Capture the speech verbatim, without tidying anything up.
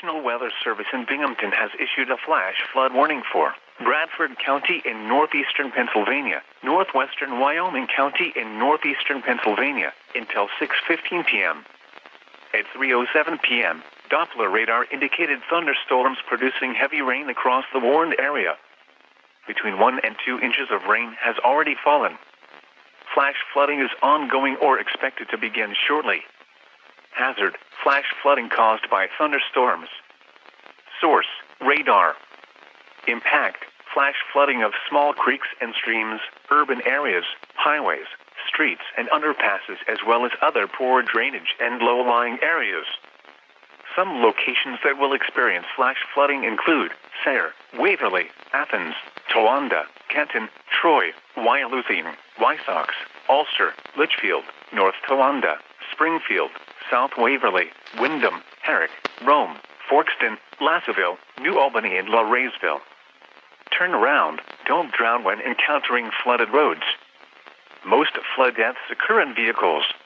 National Weather Service in Binghamton has issued a flash flood warning for Bradford County in northeastern Pennsylvania, northwestern Wyoming County in northeastern Pennsylvania, until six fifteen p m At three oh seven p m, Doppler radar indicated thunderstorms producing heavy rain across the warned area. Between one and two inches of rain has already fallen. Flash flooding is ongoing or expected to begin shortly. Hazard: flash flooding caused by thunderstorms. Source: radar. Impact: flash flooding of small creeks and streams, urban areas, highways, streets and underpasses, as well as other poor drainage and low-lying areas. Some locations that will experience flash flooding include Sayre, Waverly, Athens, Towanda, Kenton, Troy, Wyalusing, Wysocks, Ulster, Litchfield, North Towanda, Springfield, South Waverly, Windham, Herrick, Rome, Forkston, Lassaville, New Albany and Laurasville. Turn around. Don't drown when encountering flooded roads. Most flood deaths occur in vehicles.